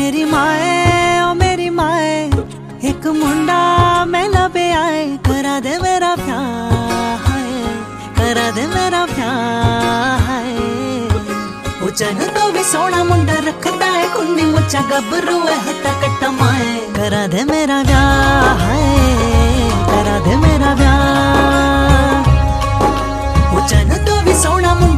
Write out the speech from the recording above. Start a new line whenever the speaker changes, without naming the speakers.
मेरी माए एक मुंडा मैं लबे आए, करा दे मेरा प्यार है, करा दे मेरा प्यार है। उचन तो भी सोना मुंडा रखता है, कुंडी मुच्चा गबरू है हत्ता कट्टा माए, करा दे मेरा प्यार है, करा दे मेरा प्यार। उचन तो भी सोना मुंडा